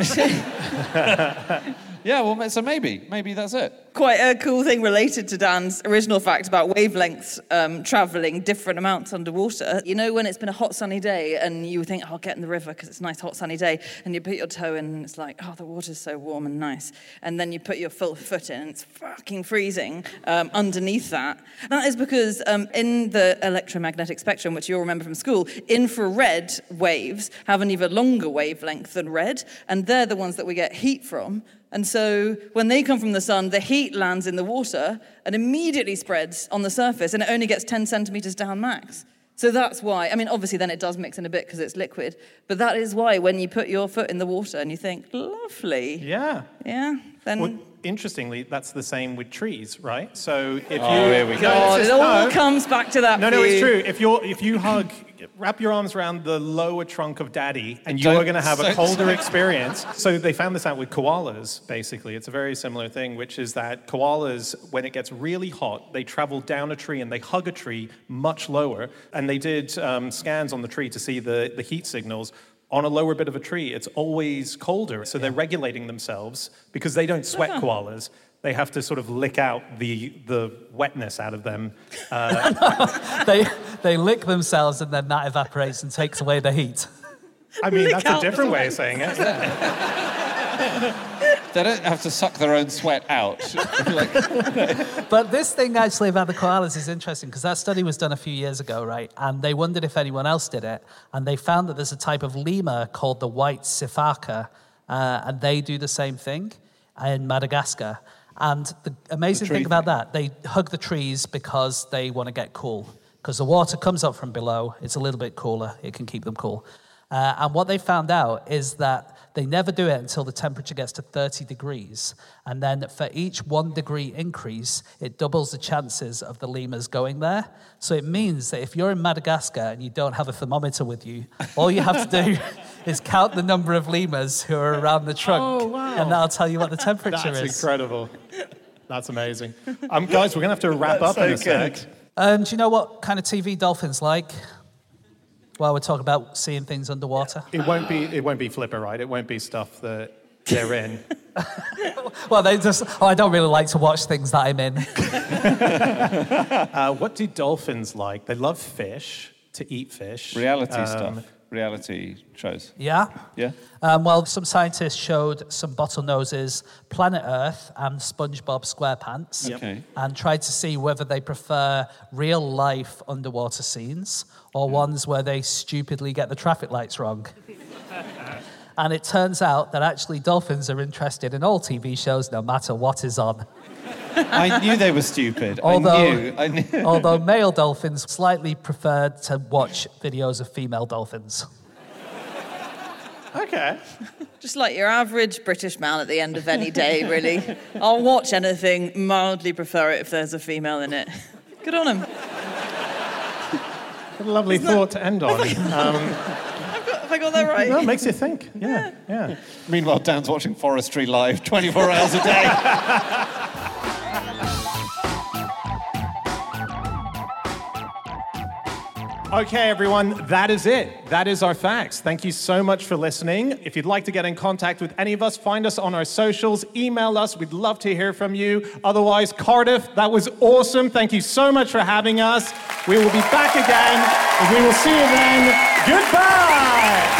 Yeah, well, so maybe that's it. Quite a cool thing related to Dan's original fact about wavelengths travelling different amounts underwater. You know when it's been a hot sunny day and you think, I'll get in the river because it's a nice hot sunny day, and you put your toe in and it's like, the water's so warm and nice. And then you put your foot in and it's fucking freezing underneath that. That is because in the electromagnetic spectrum, which you'll remember from school, infrared waves have an even longer wavelength than red, and they're the ones that we get heat from. And so when they come from the sun, the heat lands in the water and immediately spreads on the surface, and it only gets 10 centimetres down max. So that's why, obviously then it does mix in a bit because it's liquid, but that is why when you put your foot in the water and you think, lovely. Yeah. Yeah, then... Well, interestingly, that's the same with trees, right? So if here we go. God, it all comes back to that No, it's true. If you wrap your arms around the lower trunk of Daddy, and you are going to have a colder experience. So they found this out with koalas, basically. It's a very similar thing, which is that koalas, when it gets really hot, they travel down a tree and they hug a tree much lower. And they did scans on the tree to see the heat signals. On a lower bit of a tree, it's always colder. So they're regulating themselves because they don't sweat koalas. They have to sort of lick out the wetness out of them. They lick themselves and then that evaporates and takes away the heat. That's a different way of saying it. They don't have to suck their own sweat out. But this thing actually about the koalas is interesting because that study was done a few years ago, right? And they wondered if anyone else did it. And they found that there's a type of lemur called the white sifaka, and they do the same thing in Madagascar. And the amazing thing about that, they hug the trees because they want to get cool. Because the water comes up from below, it's a little bit cooler, it can keep them cool. And what they found out is that they never do it until the temperature gets to 30 degrees. And then for each 1 degree increase, it doubles the chances of the lemurs going there. So it means that if you're in Madagascar and you don't have a thermometer with you, all you have to do is count the number of lemurs who are around the trunk, and that'll tell you what the temperature is. That's incredible. That's amazing. Guys, we're going to have to wrap up in a sec. Do you know what kind of TV dolphins like? Well, we're talking about seeing things underwater. It won't be Flipper, right? It won't be stuff that they're in. Well, they just, I don't really like to watch things that I'm in. What do dolphins like? They love fish, to eat fish. Reality stuff. Reality shows. Yeah? Yeah. Well, some scientists showed some bottlenoses, Planet Earth, and SpongeBob SquarePants, Okay. and tried to see whether they prefer real-life underwater scenes or ones where they stupidly get the traffic lights wrong. And it turns out that actually dolphins are interested in all TV shows, no matter what is on. I knew they were stupid. I knew. Although male dolphins slightly preferred to watch videos of female dolphins. Okay. Just like your average British man at the end of any day, really. I'll watch anything, mildly prefer it if there's a female in it. Good on him. What a lovely thought to end on. Have I got that right? No, it makes you think. Yeah. Meanwhile, Dan's watching Forestry Live 24 hours a day. Okay, everyone, that is it. That is our facts. Thank you so much for listening. If you'd like to get in contact with any of us, find us on our socials, email us. We'd love to hear from you. Otherwise, Cardiff, that was awesome. Thank you so much for having us. We will be back again, and we will see you then. Goodbye!